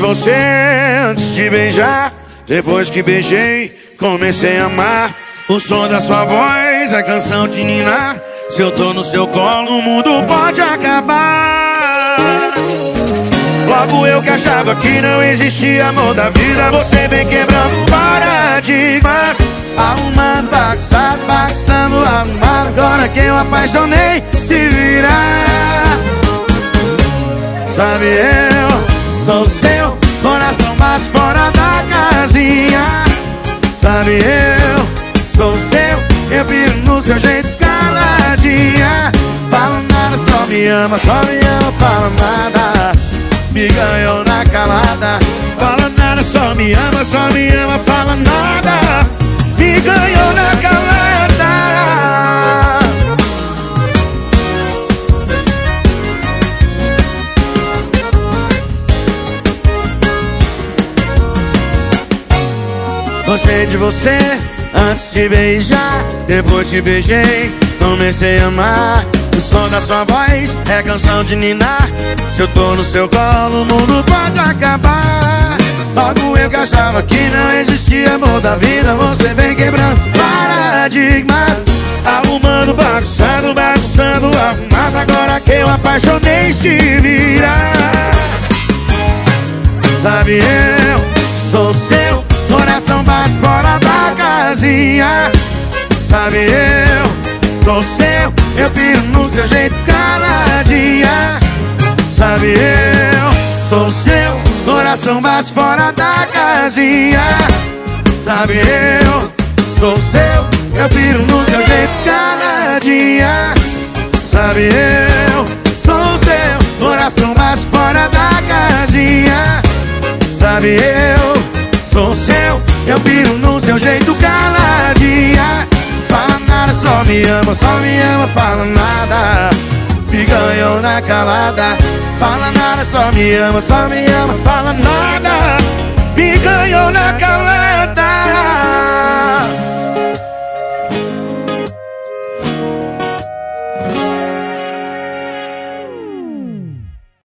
você antes de beijar. Depois que beijei, comecei a amar. O som da sua voz é canção de ninar. Se eu tô no seu colo, o mundo pode acabar. Logo eu que achava que não existia amor da vida, você vem quebrando paradigmas. Arrumando, bagunçado, bagunçando, arrumado. Agora que eu apaixonei, se virar. Sabe, eu sou seu, coração bate fora da casinha. Sabe, eu sou seu, eu piro no seu jeito caladinha. Fala nada, só me ama, fala nada. Me ganhou na calada. Fala nada, só me ama, fala nada. Me ganhou na calada. Gostei de você antes de beijar. Depois que beijei, comecei a amar. O som da sua voz é canção de ninar. Se eu tô no seu colo, o mundo pode acabar. Logo eu que achava que não existia amor da vida, você vem quebrando paradigmas. Arrumando, bagunçando, bagunçando, arrumado. Agora que eu apaixonei, se virar. Sabe, eu sou seu, coração bate fora da casinha. Sabe, eu sou seu, eu piro no seu jeito caladinha. Sabe, eu sou seu, coração bate fora da casinha. Sabe, eu sou seu, eu piro no seu jeito caladinha. Sabe, eu sou seu, coração bate fora da casinha. Sabe, eu sou seu, eu piro no seu jeito caladinha. Fala nada, só me ama, fala nada. Me ganhou na calada. Fala nada, só me ama, fala nada. Me ganhou na calada.